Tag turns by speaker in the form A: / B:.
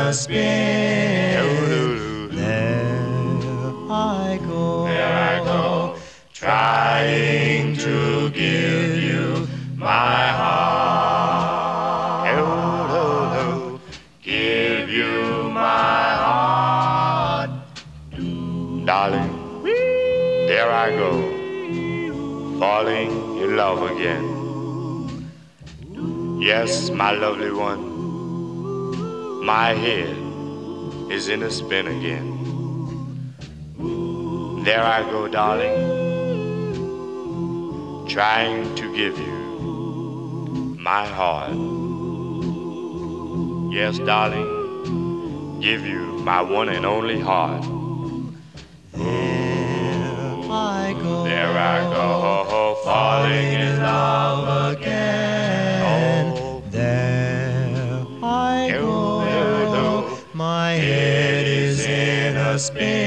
A: a spin. There I go, trying to give you my heart. Give you my heart. Darling, there I go, falling in love again. Yes, my lovely one, my head is in a spin again. There I go, darling, trying to give you my heart. Yes, darling, give you my one and only heart. There I go, falling in love again.
B: There I go,
A: My head is in a spin.